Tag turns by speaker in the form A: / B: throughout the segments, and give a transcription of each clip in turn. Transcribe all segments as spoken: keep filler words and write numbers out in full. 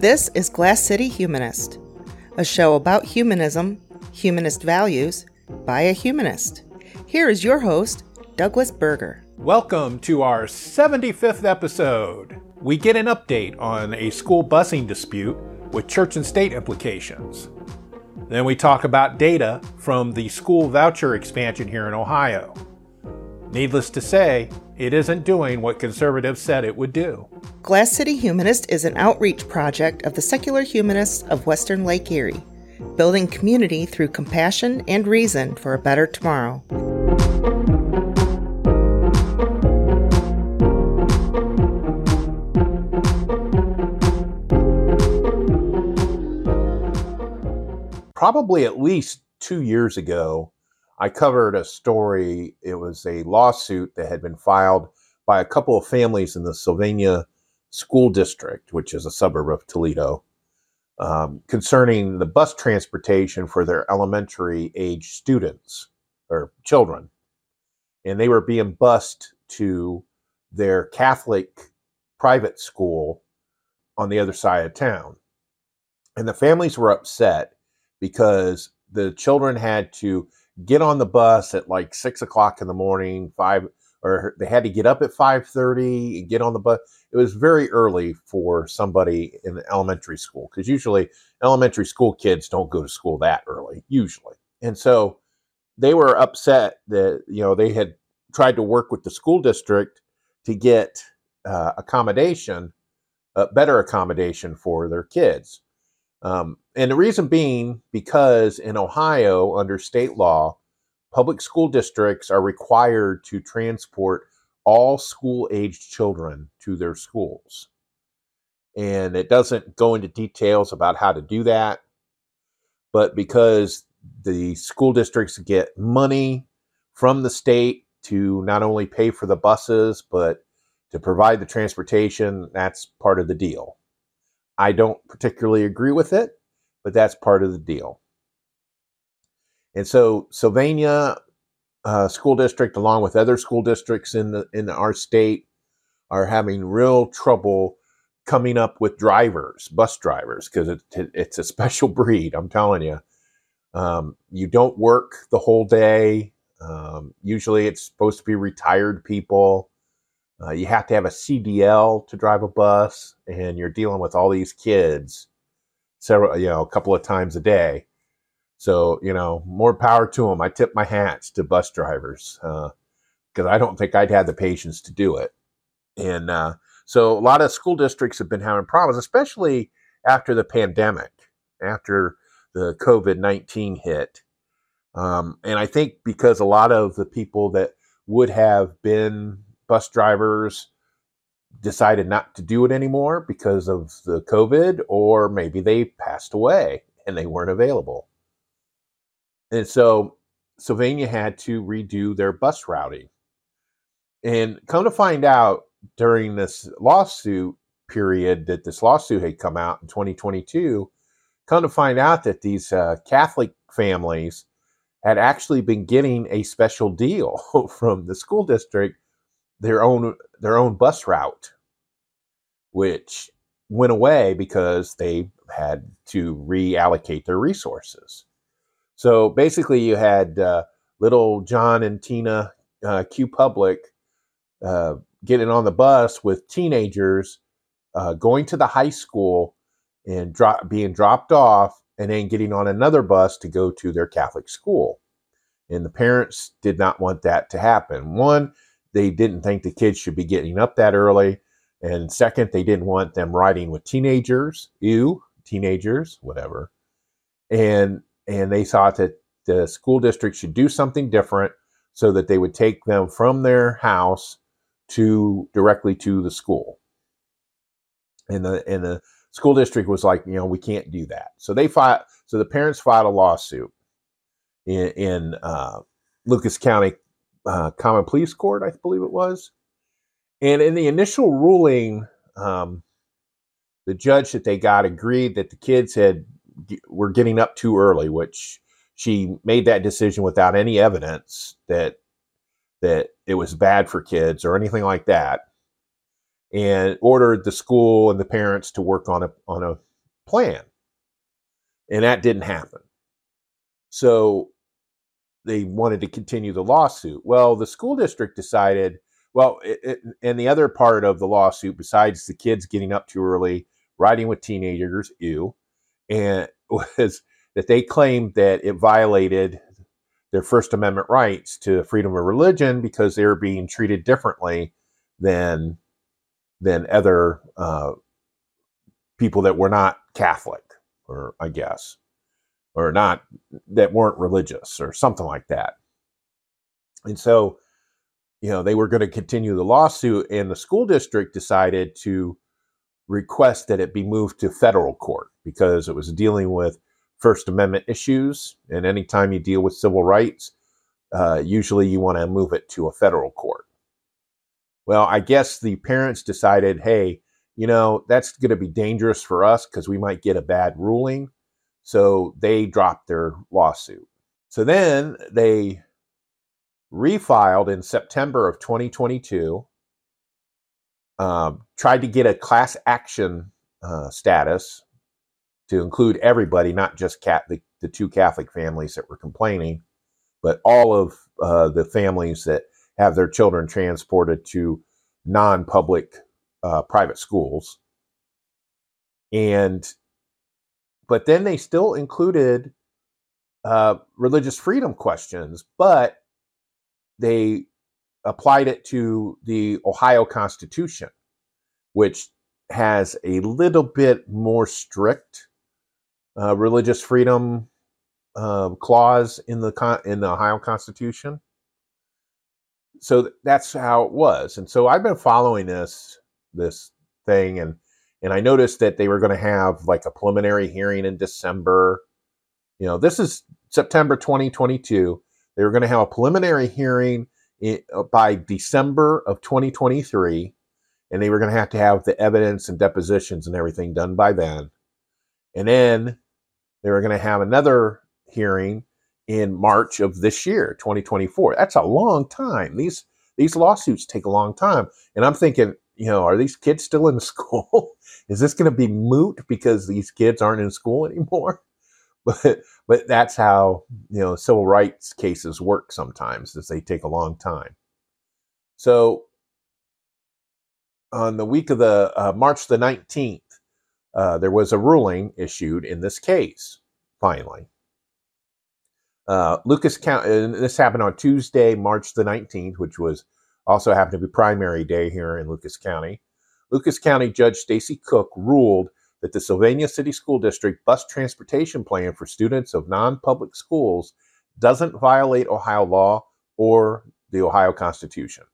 A: This is Glass City Humanist, a show about humanism, humanist values, by a humanist. Here is your host, Douglas Berger.
B: Welcome to our seventy-fifth episode. We get an update on a school busing dispute with church and state implications. Then we talk about data from the school voucher expansion here in Ohio. Needless to say, it isn't doing what conservatives said it would do.
A: Glass City Humanist is an outreach project of the secular humanists of Western Lake Erie, building community through compassion and reason for a better tomorrow.
C: Probably at least two years ago, I covered a story. It was a lawsuit that had been filed by a couple of families in the Sylvania School District, which is a suburb of Toledo, um, concerning the bus transportation for their elementary age students or children. And they were being bused to their Catholic private school on the other side of town. And the families were upset because the children had to get on the bus at like six o'clock in the morning, five, or they had to get up at five thirty and get on the bus. It was very early for somebody in the elementary school, because usually elementary school kids don't go to school that early, usually. And so they were upset that, you know, they had tried to work with the school district to get uh, accommodation, uh, better accommodation for their kids. Um, and the reason being, because in Ohio, under state law, public school districts are required to transport all school-aged children to their schools. And it doesn't go into details about how to do that, but because the school districts get money from the state to not only pay for the buses, but to provide the transportation, that's part of the deal. I don't particularly agree with it, but that's part of the deal. And so Sylvania uh, School District, along with other school districts in the in our state, are having real trouble coming up with drivers, bus drivers, because it, it's a special breed, I'm telling you. Um, you don't work the whole day. Um, usually it's supposed to be retired people. Uh, you have to have a C D L to drive a bus, and you're dealing with all these kids several, you know, a couple of times a day. So, you know, more power to them. I tip my hats to bus drivers because uh, I don't think I'd have the patience to do it. And uh, so a lot of school districts have been having problems, especially after the pandemic, after the covid nineteen hit. Um, and I think because a lot of the people that would have been bus drivers decided not to do it anymore because of the COVID, or maybe they passed away and they weren't available. And so Sylvania had to redo their bus routing. And come to find out, during this lawsuit period that this lawsuit had come out in twenty twenty-two, come to find out that these uh, Catholic families had actually been getting a special deal from the school district, their own their own bus route, which went away because they had to reallocate their resources. So basically you had uh, little John and Tina uh, Q Public uh, getting on the bus with teenagers uh, going to the high school and dro- being dropped off, and then getting on another bus to go to their Catholic school. And the parents did not want that to happen. One, they didn't think the kids should be getting up that early. And second, they didn't want them riding with teenagers. Ew, teenagers, whatever. And and they thought that the school district should do something different so that they would take them from their house to directly to the school. And the and the school district was like, you know, we can't do that. So they filed. So the parents filed a lawsuit in, in uh, Lucas County uh, Common Pleas Court, I believe it was. And in the initial ruling, um, the judge that they got agreed that the kids had were getting up too early, which she made that decision without any evidence that that it was bad for kids or anything like that, and ordered the school and the parents to work on a on a plan. And that didn't happen. So they wanted to continue the lawsuit. Well, the school district decided, well, it, it, and the other part of the lawsuit, besides the kids getting up too early, riding with teenagers, ew, and was that they claimed that it violated their First Amendment rights to freedom of religion because they were being treated differently than than other uh, people that were not Catholic, or I guess, or not, that weren't religious or something like that. And so, you know, they were going to continue the lawsuit, and the school district decided to request that it be moved to federal court because it was dealing with First Amendment issues. And anytime you deal with civil rights, uh, usually you want to move it to a federal court. Well, I guess the parents decided, hey, you know, that's going to be dangerous for us because we might get a bad ruling. So they dropped their lawsuit. So then they refiled in September of twenty twenty-two, um, tried to get a class action uh, status to include everybody, not just cat, the, the two Catholic families that were complaining, but all of uh, the families that have their children transported to non-public uh, private schools. And, but then they still included uh, religious freedom questions, but they applied it to the Ohio Constitution, which has a little bit more strict uh, religious freedom uh, clause in the con- in the Ohio Constitution. So th- that's how it was. And so I've been following this this thing, and and I noticed that they were going to have like a preliminary hearing in December. You know, this is September twenty twenty-two. They were going to have a preliminary hearing in, uh, by December of twenty twenty-three, and they were going to have to have the evidence and depositions and everything done by then. And then they were going to have another hearing in March of this year, twenty twenty-four. That's a long time. These these lawsuits take a long time. And I'm thinking, you know, are these kids still in school? Is this going to be moot because these kids aren't in school anymore? But but that's how, you know, civil rights cases work sometimes, is they take a long time. So on the week of the uh, March the nineteenth, uh, there was a ruling issued in this case, finally. Uh, Lucas County, and this happened on Tuesday, March the nineteenth, which was also happened to be primary day here in Lucas County. Lucas County Judge Stacy Cook ruled that the Sylvania City School District bus transportation plan for students of non-public schools doesn't violate Ohio law or the Ohio Constitution.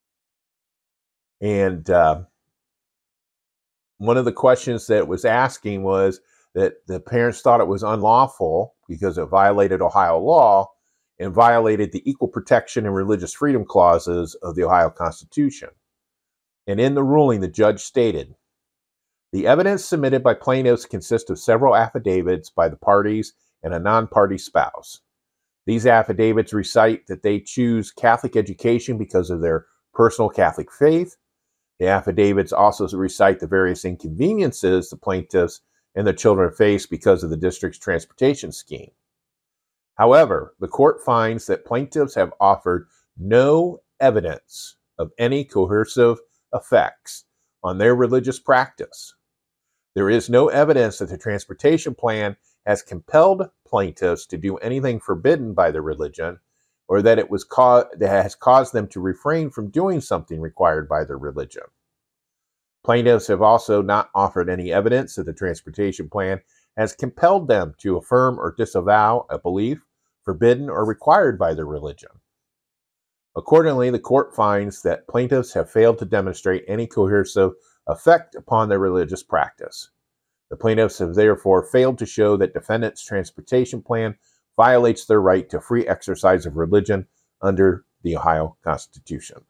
C: And uh, one of the questions that it was asking was that the parents thought it was unlawful because it violated Ohio law and violated the equal protection and religious freedom clauses of the Ohio Constitution. And in the ruling, the judge stated, the evidence submitted by plaintiffs consists of several affidavits by the parties and a non-party spouse. These affidavits recite that they choose Catholic education because of their personal Catholic faith. The affidavits also recite the various inconveniences the plaintiffs and their children face because of the district's transportation scheme. However, the court finds that plaintiffs have offered no evidence of any coercive effects on their religious practice. There is no evidence that the transportation plan has compelled plaintiffs to do anything forbidden by their religion, or that it was ca- that has caused them to refrain from doing something required by their religion. Plaintiffs have also not offered any evidence that the transportation plan has compelled them to affirm or disavow a belief forbidden or required by their religion. Accordingly, the court finds that plaintiffs have failed to demonstrate any coercive effect upon their religious practice. The plaintiffs have therefore failed to show that defendants' transportation plan violates their right to free exercise of religion under the Ohio Constitution.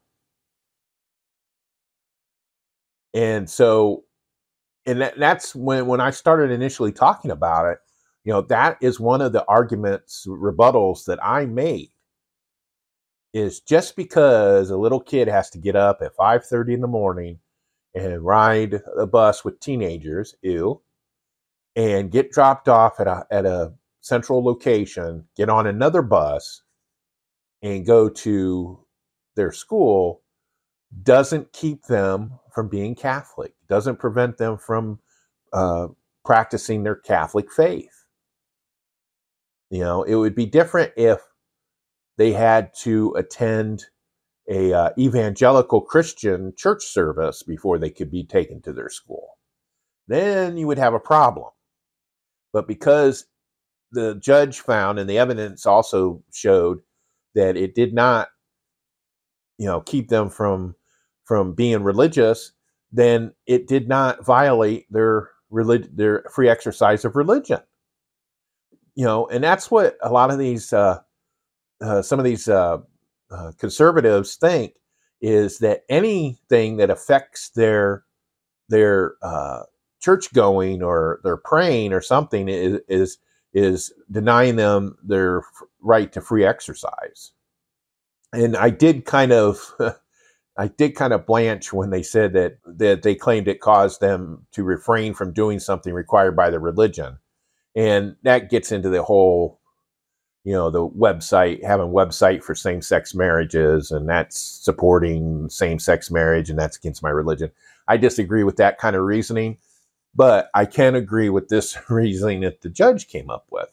C: And so, and that, that's when, when I started initially talking about it, you know, that is one of the arguments, rebuttals that I made, is just because a little kid has to get up at five thirty in the morning and ride a bus with teenagers, ew, and get dropped off at a, at a central location, get on another bus, and go to their school doesn't keep them from being Catholic, doesn't prevent them from uh, practicing their Catholic faith. You know, it would be different if they had to attend a uh, evangelical Christian church service before they could be taken to their school. Then you would have a problem. But because the judge found, and the evidence also showed, that it did not, you know, keep them from from being religious, then it did not violate their relig- their free exercise of religion. You know, and that's what a lot of these, uh, uh, some of these uh, uh, conservatives think, is that anything that affects their their uh, church going or their praying or something is is is denying them their right to free exercise. And I did kind of, I did kind of blanch when they said that that they claimed it caused them to refrain from doing something required by the religion, and that gets into the whole, you know, the website, having website for same-sex marriages, and that's supporting same-sex marriage, and that's against my religion. I disagree with that kind of reasoning, but I can agree with this reasoning that the judge came up with.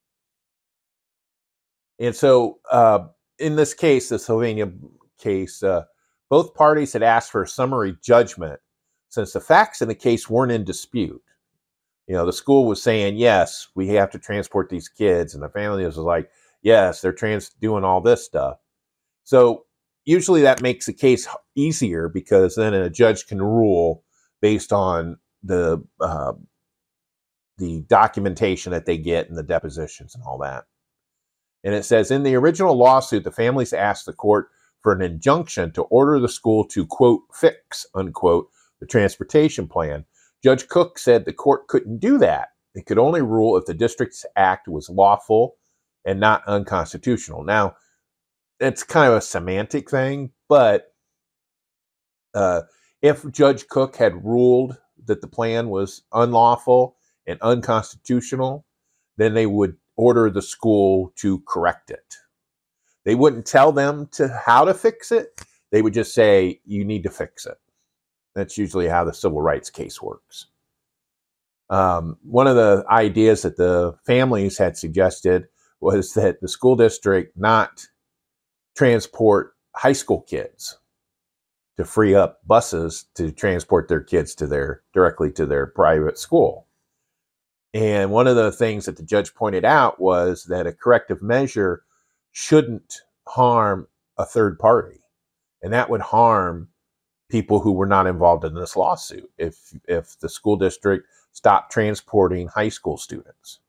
C: And so, uh, in this case, the Sylvania case, uh, both parties had asked for a summary judgment since the facts in the case weren't in dispute. You know, the school was saying, yes, we have to transport these kids. And the family was like, yes, they're trans doing all this stuff. So usually that makes the case easier, because then a judge can rule based on the uh, the documentation that they get and the depositions and all that. And it says, in the original lawsuit, the families asked the court for an injunction to order the school to, quote, fix, unquote, the transportation plan. Judge Cook said the court couldn't do that. It could only rule if the district's act was lawful and not unconstitutional. Now, it's kind of a semantic thing, but uh, if Judge Cook had ruled that the plan was unlawful and unconstitutional, then they would order the school to correct it. They wouldn't tell them to how to fix it. They would just say, you need to fix it. That's usually how the civil rights case works. Um, one of the ideas that the families had suggested was that the school district not transport high school kids, to free up buses to transport their kids to their directly to their private school. And one of the things that the judge pointed out was that a corrective measure shouldn't harm a third party. And that would harm people who were not involved in this lawsuit if if the school district stopped transporting high school students.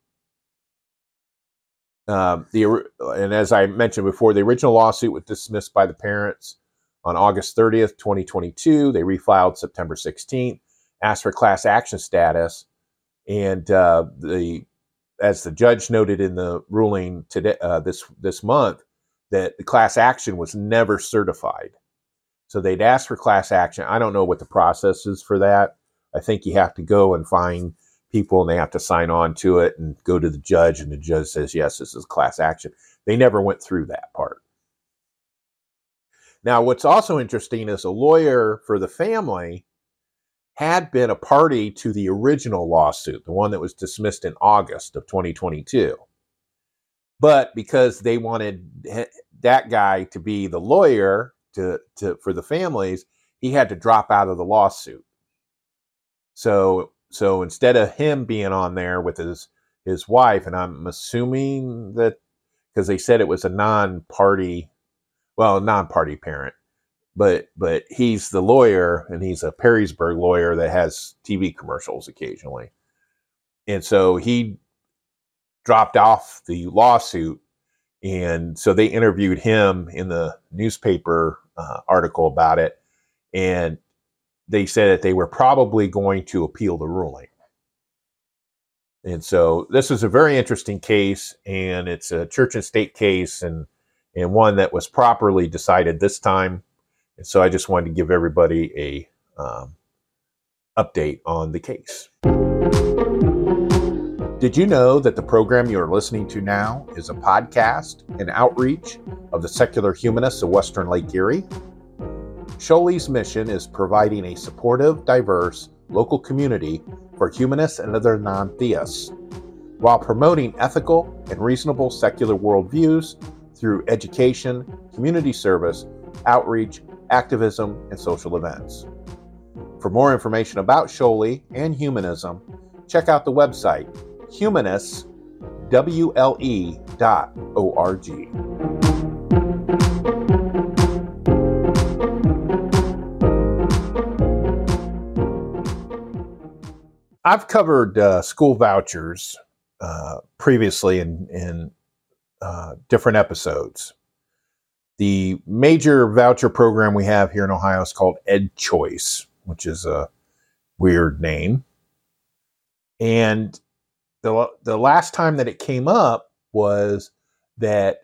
C: Um, the and as I mentioned before, the original lawsuit was dismissed by the parents on August thirtieth, twenty twenty-two. They refiled September sixteenth, asked for class action status, and uh, the as the judge noted in the ruling today uh, this this month, that the class action was never certified. So they'd asked for class action. I don't know what the process is for that. I think you have to go and find people and they have to sign on to it and go to the judge, and the judge says, yes, this is class action. They never went through that part. Now, what's also interesting is a lawyer for the family had been a party to the original lawsuit, the one that was dismissed in August of twenty twenty-two. But because they wanted that guy to be the lawyer to, to for the families, he had to drop out of the lawsuit. So so instead of him being on there with his his wife, and I'm assuming that because they said it was a non-party, well, a non-party parent, but but he's the lawyer, and he's a Perrysburg lawyer that has T V commercials occasionally. And so he dropped off the lawsuit, and so they interviewed him in the newspaper uh, article about it, and they said that they were probably going to appeal the ruling. And so this is a very interesting case, and it's a church and state case, and and one that was properly decided this time. And so I just wanted to give everybody a um, update on the case. Did you know that the program you are listening to now is a podcast and outreach of the Secular Humanists of Western Lake Erie? Shoally's mission is providing a supportive, diverse, local community for humanists and other non-theists, while promoting ethical and reasonable secular worldviews through education, community service, outreach, activism, and social events. For more information about Shoally and humanism, check out the website humanists w l e dot org. I've covered uh, school vouchers uh, previously in, in uh, different episodes. The major voucher program we have here in Ohio is called EdChoice, which is a weird name. And the, the last time that it came up was that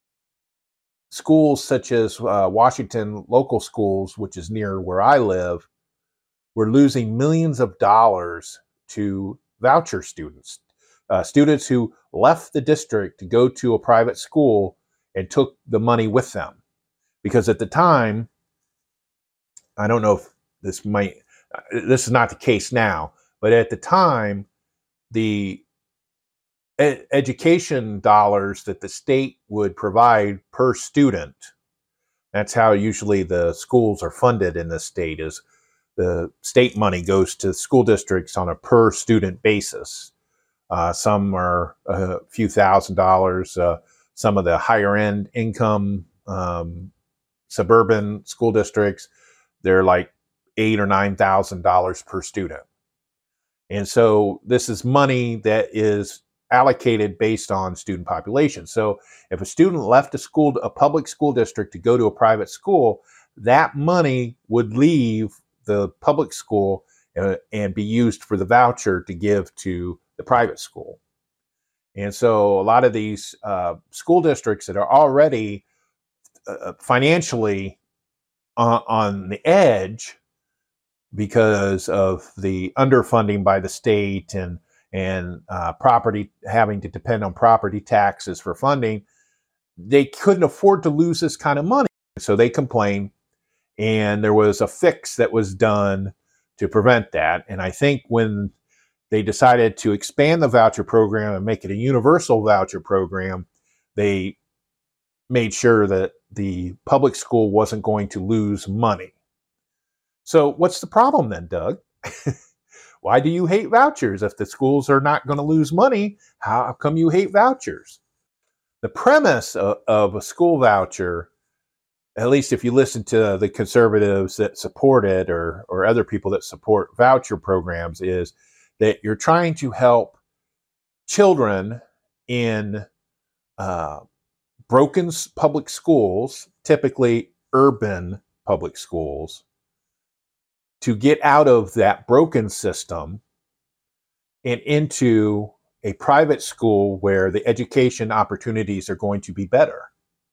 C: schools such as uh, Washington local schools, which is near where I live, were losing millions of dollars to voucher students, uh, students who left the district to go to a private school and took the money with them. Because at the time, I don't know if this might, this is not the case now, but at the time, the ed- education dollars that the state would provide per student, that's how usually the schools are funded in the state, is the state money goes to school districts on a per student basis. Uh, some are a few thousand dollars. Uh, some of the higher end income um, suburban school districts, they're like eight or nine thousand dollars per student. And so this is money that is allocated based on student population. So if a student left a school, a public school district to go to a private school, that money would leave the public school uh, and be used for the voucher to give to the private school. And so a lot of these uh, school districts that are already uh, financially on, on the edge because of the underfunding by the state and and uh, property having to depend on property taxes for funding, they couldn't afford to lose this kind of money. So they complained, and there was a fix that was done to prevent that. And I think when they decided to expand the voucher program and make it a universal voucher program, they made sure that the public school wasn't going to lose money. So what's the problem then, Doug? Why do you hate vouchers? If the schools are not going to lose money, how come you hate vouchers? The premise of, of a school voucher, at least if you listen to the conservatives that support it or, or other people that support voucher programs, is that you're trying to help children in uh, broken public schools, typically urban public schools, to get out of that broken system and into a private school where the education opportunities are going to be better.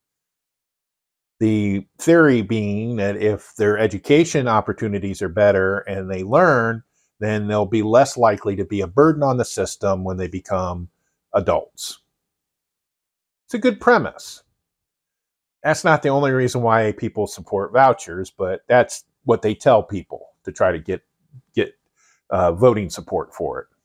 C: The theory being that if their education opportunities are better and they learn, then they'll be less likely to be a burden on the system when they become adults. It's a good premise. That's not the only reason why people support vouchers, but that's what they tell people to try to get get uh, voting support for it.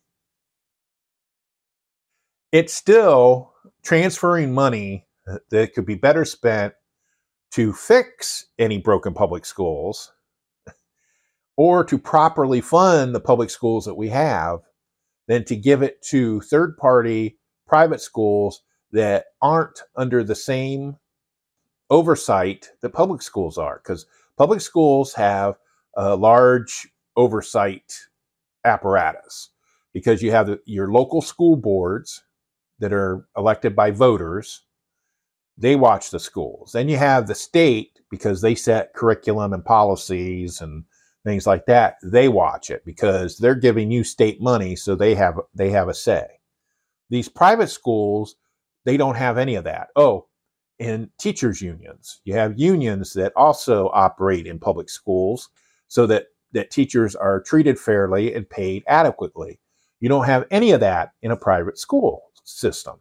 C: It's still transferring money that could be better spent to fix any broken public schools or to properly fund the public schools that we have than to give it to third-party private schools that aren't under the same oversight that public schools are. Because public schools have a large oversight apparatus because you have the, your local school boards that are elected by voters. They watch the schools. Then you have the state because they set curriculum and policies and things like that. They watch it because they're giving you state money, so they have they have a say. These private schools, they don't have any of that. Oh, in teachers' unions, you have unions that also operate in public schools so that, that teachers are treated fairly and paid adequately. You don't have any of that in a private school system.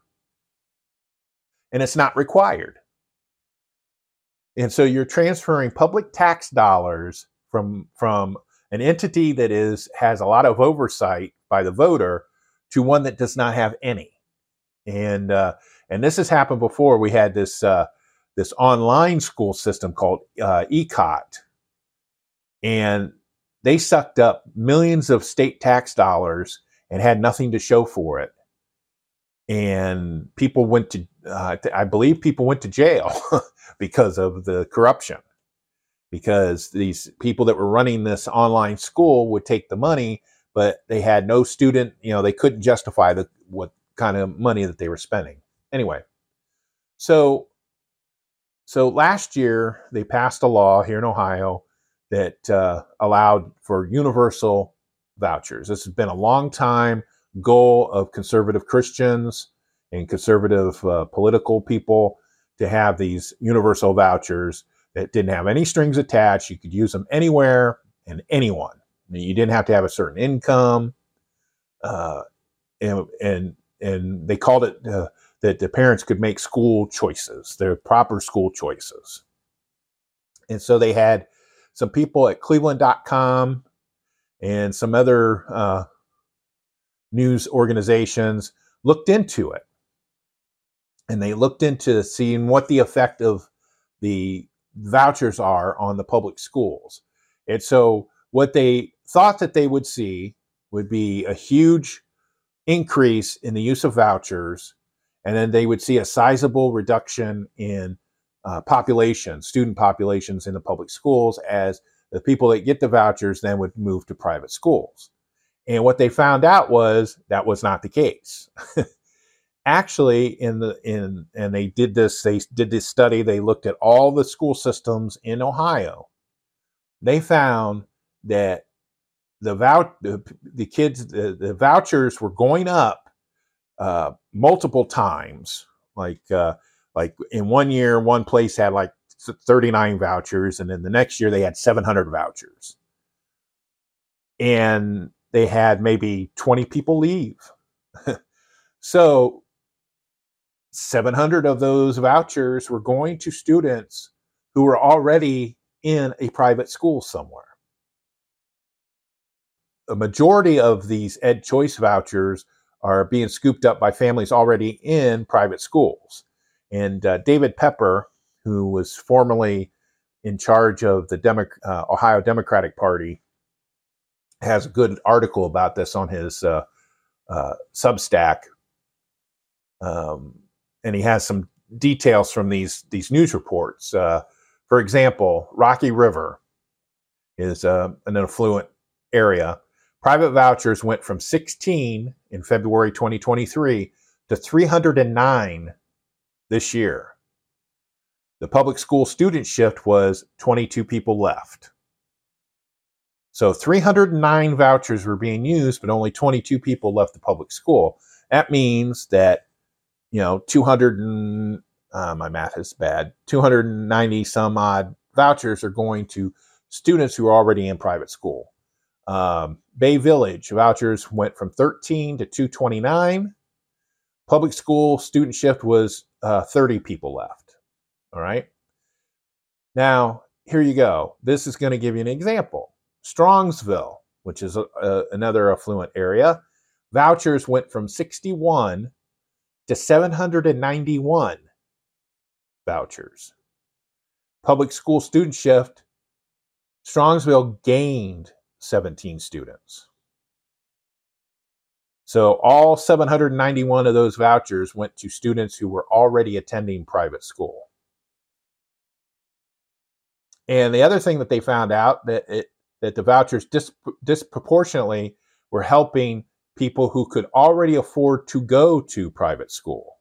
C: And it's not required. And so you're transferring public tax dollars from, from an entity that is has a lot of oversight by the voter to one that does not have any. And uh, and this has happened before. We had this uh, this online school system called uh, E C O T, and they sucked up millions of state tax dollars and had nothing to show for it. And people went to, uh, I believe people went to jail because of the corruption. Because these people that were running this online school would take the money, but they had no student, you know, they couldn't justify the what kind of money that they were spending. Anyway, so so last year they passed a law here in Ohio that uh, allowed for universal vouchers. This has been a long time goal of conservative Christians and conservative uh, political people to have these universal vouchers that didn't have any strings attached. You could use them anywhere and anyone. I mean, you didn't have to have a certain income, uh, and and and they called it uh, that the parents could make school choices, their proper school choices. And so they had some people at Cleveland dot com and some other uh, news organizations looked into it. And they looked into seeing what the effect of the vouchers are on the public schools. And so what they thought that they would see would be a huge increase in the use of vouchers, and then they would see a sizable reduction in uh, population, student populations in the public schools, as the people that get the vouchers then would move to private schools. And what they found out was that was not the case. Actually, in the in and they did this, they did this study, they looked at all the school systems in Ohio. They found that the vouch the, the kids the, the vouchers were going up uh, multiple times. Like uh, like in one year, one place had like thirty-nine vouchers, and then the next year they had seven hundred vouchers, and they had maybe twenty people leave. So seven hundred of those vouchers were going to students who were already in a private school somewhere. A majority of these Ed Choice vouchers are being scooped up by families already in private schools. And uh, David Pepper, who was formerly in charge of the Demo- uh, Ohio Democratic Party, has a good article about this on his uh, uh, Substack. Um, and he has some details from these, these news reports. Uh, for example, Rocky River is uh, an affluent area. Private vouchers went from sixteen in February twenty twenty-three to three hundred nine this year. The public school student shift was twenty-two people left. So three hundred nine vouchers were being used, but only twenty-two people left the public school. That means that, you know, two hundred and, uh, my math is bad, two hundred ninety some odd vouchers are going to students who are already in private school. Um, Bay Village vouchers went from thirteen to two twenty-nine. Public school student shift was uh, thirty people left. All right. Now, here you go. This is going to give you an example. Strongsville, which is a, a, another affluent area, vouchers went from sixty-one to seven hundred ninety-one vouchers. Public school student shift, Strongsville gained seventeen students. So all seven hundred ninety-one of those vouchers went to students who were already attending private school. And the other thing that they found out that it, that the vouchers dis- disproportionately were helping people who could already afford to go to private school.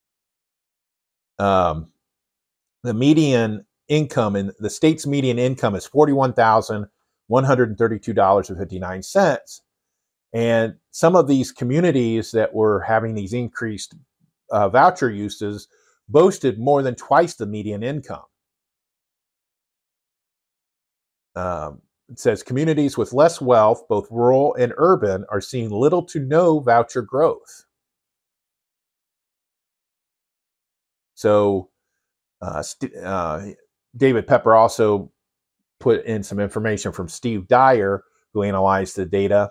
C: Um, the median income in the state's median income is forty-one thousand one hundred thirty-two dollars and fifty-nine cents. And some of these communities that were having these increased uh, voucher uses boasted more than twice the median income. Um, it says communities with less wealth, both rural and urban, are seeing little to no voucher growth. So uh, st- uh, David Pepper also put in some information from Steve Dyer, who analyzed the data.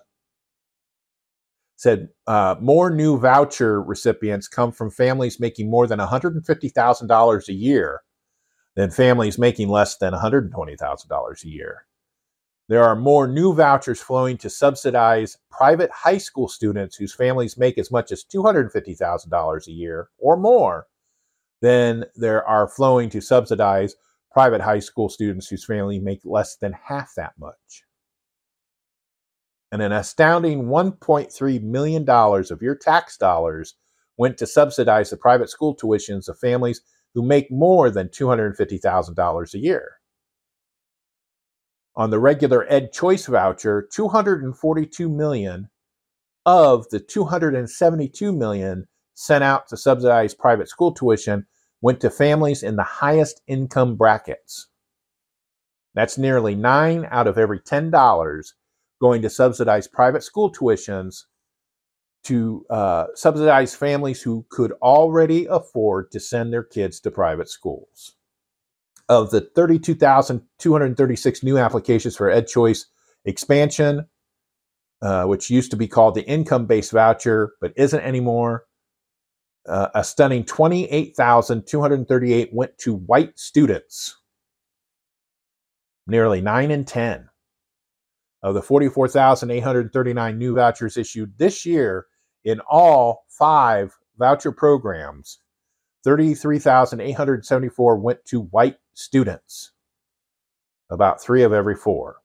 C: Said uh, more new voucher recipients come from families making more than one hundred fifty thousand dollars a year than families making less than one hundred twenty thousand dollars a year. There are more new vouchers flowing to subsidize private high school students whose families make as much as two hundred fifty thousand dollars a year or more than there are flowing to subsidize private high school students whose family make less than half that much. And an astounding one point three million dollars of your tax dollars went to subsidize the private school tuitions of families who make more than two hundred fifty thousand dollars a year. On the regular Ed Choice voucher, two hundred forty-two million dollars of the two hundred seventy-two million dollars sent out to subsidize private school tuition went to families in the highest income brackets. That's nearly nine out of every ten dollars going to subsidize private school tuitions to uh, subsidize families who could already afford to send their kids to private schools. Of the thirty-two thousand two hundred thirty-six new applications for Ed Choice expansion, uh, which used to be called the income-based voucher, but isn't anymore, uh, a stunning twenty-eight thousand two hundred thirty-eight went to white students, nearly nine in ten. Of the forty-four thousand eight hundred thirty-nine new vouchers issued this year in all five voucher programs, thirty-three thousand eight hundred seventy-four went to white students, about three of every four.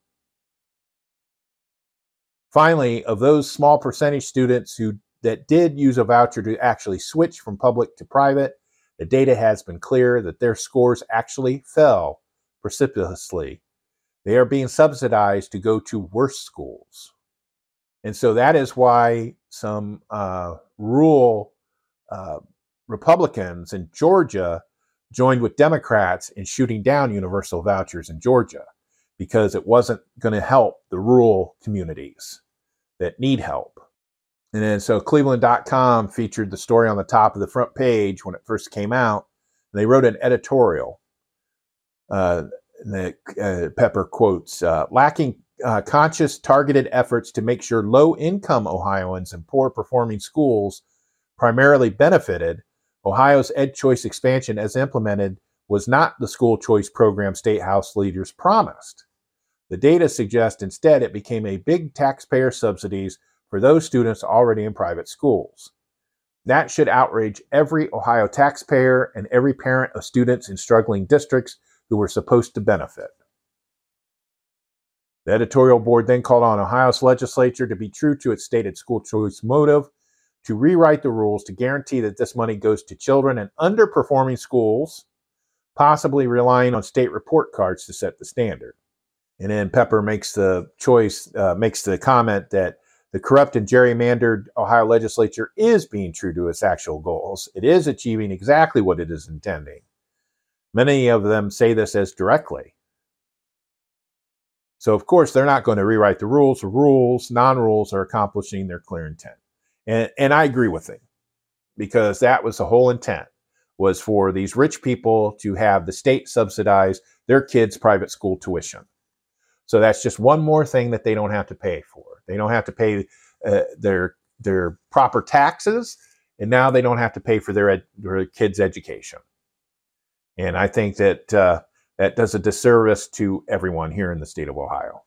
C: Finally, of those small percentage students who that did use a voucher to actually switch from public to private, the data has been clear that their scores actually fell precipitously. They are being subsidized to go to worse schools. And so that is why some uh, rural uh, Republicans in Georgia joined with Democrats in shooting down universal vouchers in Georgia, because it wasn't going to help the rural communities that need help. And then so Cleveland dot com featured the story on the top of the front page when it first came out. And they wrote an editorial. Uh, The, uh, Pepper quotes, uh, lacking uh, conscious, targeted efforts to make sure low-income Ohioans in poor-performing schools primarily benefited, Ohio's Ed Choice expansion as implemented was not the school choice program State House leaders promised. The data suggests instead it became a big taxpayer subsidies for those students already in private schools. That should outrage every Ohio taxpayer and every parent of students in struggling districts who were supposed to benefit. The editorial board then called on Ohio's legislature to be true to its stated school choice motive, to rewrite the rules to guarantee that this money goes to children in underperforming schools, possibly relying on state report cards to set the standard. And then Pepper makes the choice, uh, makes the comment that the corrupt and gerrymandered Ohio legislature is being true to its actual goals. It is achieving exactly what it is intending. Many of them say this as directly. So, of course, they're not going to rewrite the rules. The rules, non-rules, are accomplishing their clear intent. And, and I agree with it, because that was the whole intent, was for these rich people to have the state subsidize their kids' private school tuition. So that's just one more thing that they don't have to pay for. They don't have to pay uh, their, their proper taxes, and now they don't have to pay for their, ed- their kids' education. And I think that uh, that does a disservice to everyone here in the state of Ohio.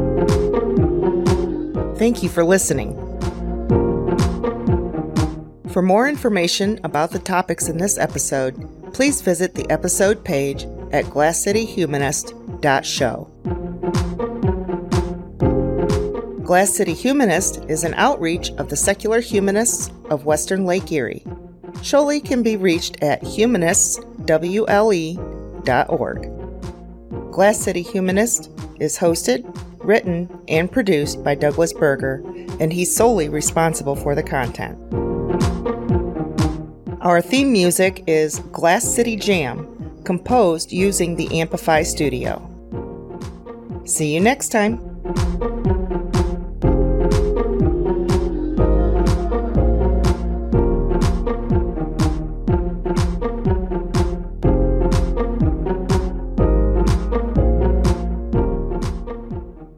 A: Thank you for listening. For more information about the topics in this episode, please visit the episode page at glass city humanist dot show. Glass City Humanist is an outreach of the Secular Humanists of Western Lake Erie. Showley can be reached at humanists w l e dot org. Glass City Humanist is hosted, written, and produced by Douglas Berger, and he's solely responsible for the content. Our theme music is Glass City Jam, composed using the Amplify Studio. See you next time.